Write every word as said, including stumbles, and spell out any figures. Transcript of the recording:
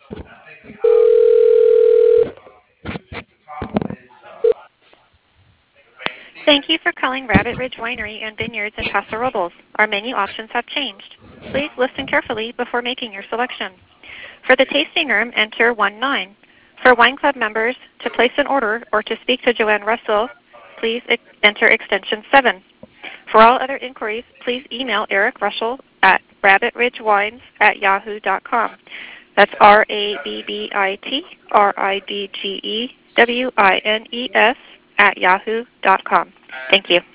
Thank you for calling Rabbit Ridge Winery and Vineyards in Paso Robles. Our menu options have changed. Please listen carefully before making your selection. For the tasting room, enter one nine. For Wine Club members, to place an order or to speak to Joanne Russell, please ex enter extension seven. For all other inquiries, please email Eric Russell at rabbit ridge wines at yahoo dot com. That's R A B B I T R I D G E W I N E S at yahoo dot com. Thank you.